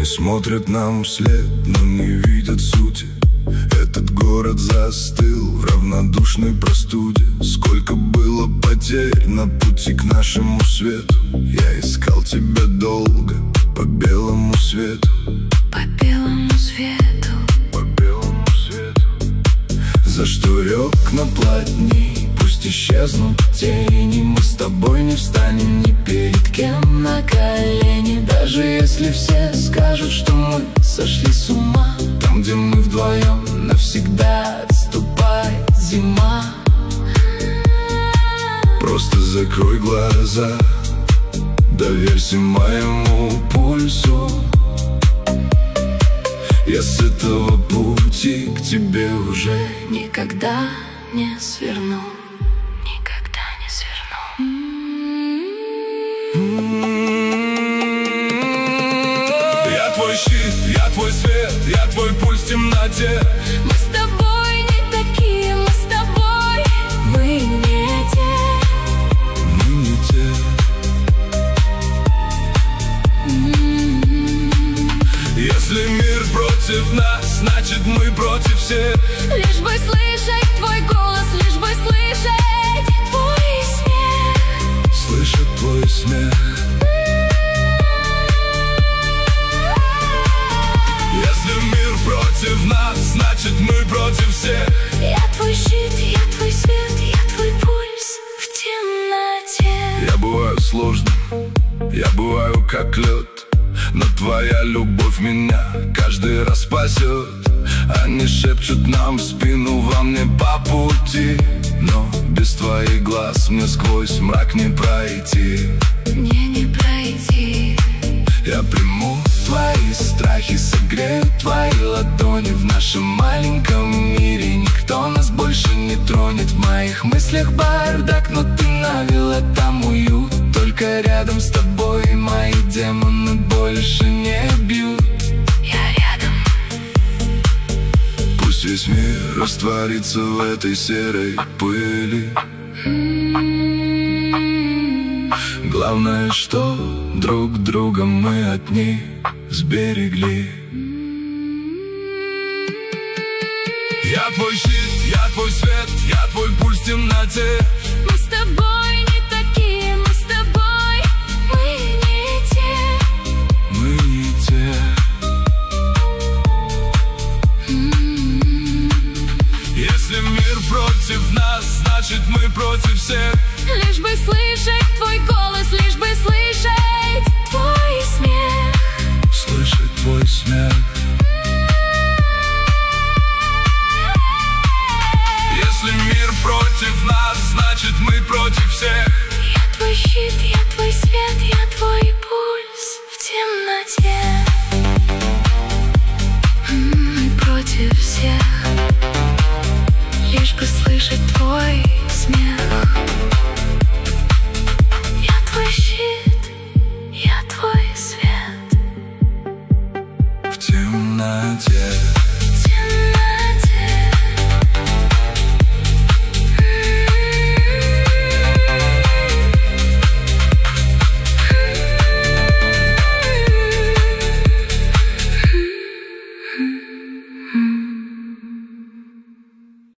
Они смотрят нам вслед, но не видят сути. Этот город застыл в равнодушной простуде. Сколько было потерь на пути к нашему свету. Я искал тебя долго по белому свету. По белому свету. По белому свету. За что лег на плотни, пусть исчезнут тени. Мы с тобой не встанем ни перед кем на колени. Даже если все скажут, что мы сошли с ума, там, где мы вдвоем, навсегда отступает зима. Просто закрой глаза, доверься моему пульсу. Я с этого пути к тебе уже никогда не сверну. Никогда не сверну. Я твой щит, я твой свет, я твой пульс в темноте. Мы с тобой не такие, мы с тобой. Мы не те. Мы не те. Если мир против нас, значит мы против всех. Лишь бы слышать твой голос, лишь бы слышать твой смех. Слышать твой смех. Если мир против нас, значит мы против всех. Я твой щит, я твой свет, я твой пульс в темноте. Я бываю сложным, я бываю как лед, но твоя любовь меня каждый раз спасет. Они шепчут нам в спину, во мне по пути, но без твоих глаз мне сквозь мрак не пройти. Мне не пройти. Я приму твои страхи, согрею твои ладони. В нашем маленьком мире никто нас больше не тронет. В моих мыслях бардак, но ты навела там уют. Только рядом с тобой мои демоны больше не бьют. Я рядом. Пусть весь мир растворится в этой серой пыли. Главное, что друг друга мы от них сберегли. Я твой щит, я твой свет, я твой пульс в темноте. Мы с тобой не такие, мы с тобой. Мы не те. Мы не те. Если мир против нас, значит мы против всех. Лишь бы слышать твой голос, лишь бы слышать твой смех. Слышать твой смех. Если мир против нас, значит мы против всех. Я твой щит, я твой свет, я твой пульс в темноте. Мы против всех. Лишь бы слышать твой смех. Я твой щит, я твой свет В темноте.